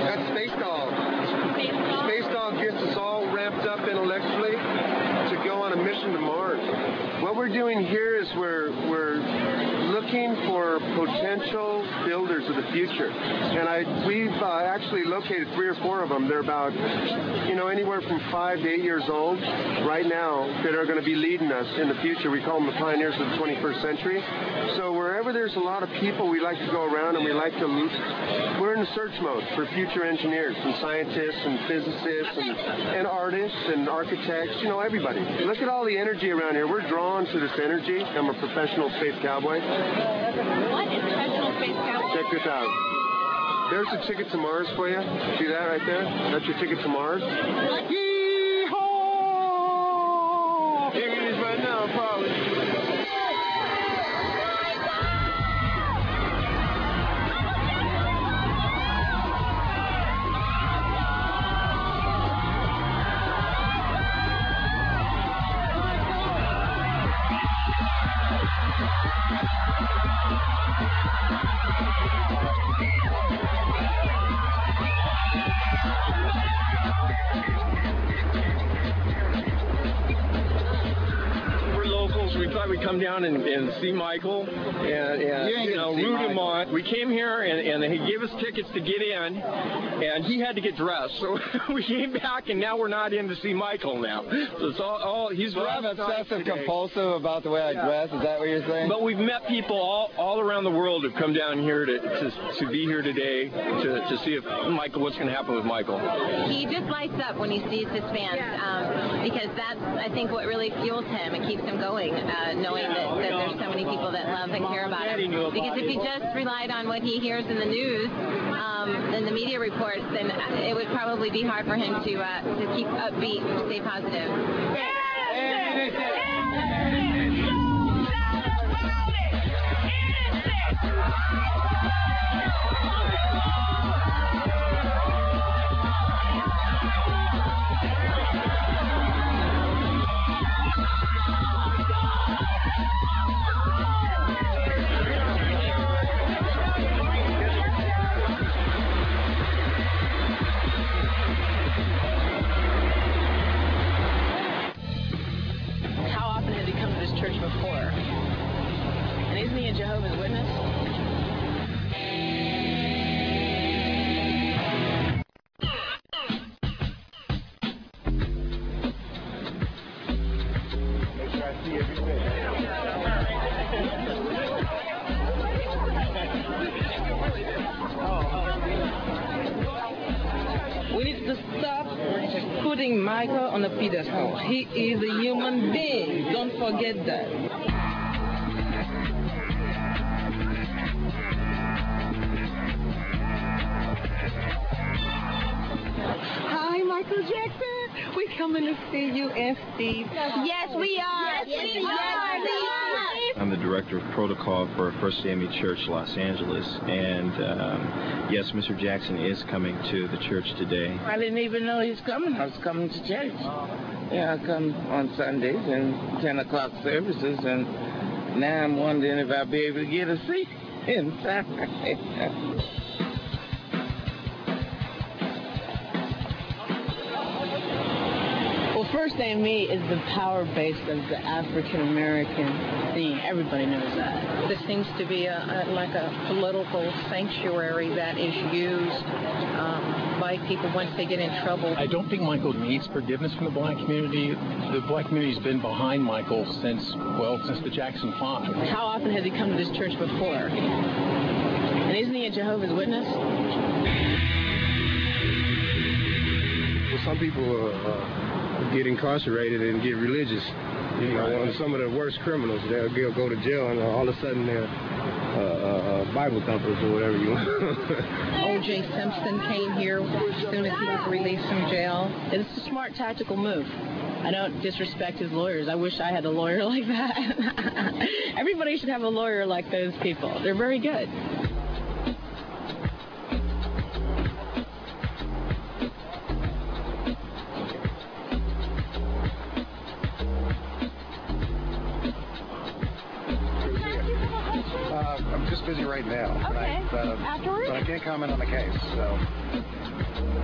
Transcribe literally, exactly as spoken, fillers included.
That's Space Dog. Space Dog? Space Dog gets us all ramped up intellectually to go on a mission to Mars. What we're doing here is we're we're looking for potential builders of the future, and I we've uh, actually located three or four of them. They're about you know anywhere from five to eight years old right now that are going to be leading us in the future. We call them the pioneers of the twenty-first century. So wherever there's a lot of people, we like to go around and we like to. We're in search mode for future engineers and scientists and physicists and, and artists and architects. You know everybody. Look at all the energy around here. We're drawn to this energy. I'm a professional space cowboy. What is professional space cowboy? Check this out. There's a ticket to Mars for you. See that right there? That's your ticket to Mars. Yee-haw! Here it is right now, probably. We thought we'd come down and, and see Michael and, and you, you know root him on. We came here and, and he gave us tickets to get in, and he had to get dressed. So we came back, and now we're not in to see Michael now. So it's all, all he's. So I'm obsessive compulsive about the way I yeah. dress. Is that what you're saying? But we've met people all, all around the world who've come down here to to, to be here today to, to see if Michael what's going to happen with Michael. He just lights up when he sees his fans um, because that's I think what really fuels him and keeps him going. Uh, knowing that, that there's so many people that love and care about him. Because if he just relied on what he hears in the news um, and the media reports, then it would probably be hard for him to uh, to keep upbeat, to stay positive. We need to stop putting Michael on a pedestal. He is a human being. Don't forget that. Hi, Michael Jackson. We're coming to see you and Steve. Yes, we are. Yes, we are. I'm the director of protocol for First Family Church Los Angeles, and um, yes, Mister Jackson is coming to the church today. I didn't even know he's coming. I was coming to church. Yeah, I come on Sundays and ten o'clock services, and now I'm wondering if I'll be able to get a seat inside. First Name Me is the power base of the African American theme. Everybody knows that. This seems to be a, a, like a political sanctuary that is used um, by people once they get in trouble. I don't think Michael needs forgiveness from the black community. The black community's been behind Michael since, well, since the Jackson Five. How often has he come to this church before? And isn't he a Jehovah's Witness? Well, some people are... Uh, get incarcerated and get religious. You know, some of the worst criminals, they'll, they'll go to jail and all of a sudden they're uh, uh, Bible thumpers or whatever you want. O J Simpson came here as soon as he was released from jail. It's a smart tactical move. I don't disrespect his lawyers. I wish I had a lawyer like that. Everybody should have a lawyer like those people. They're very good. Uh, I'm just busy right now. Okay. uh, afterwards? But I can't comment on the case. So.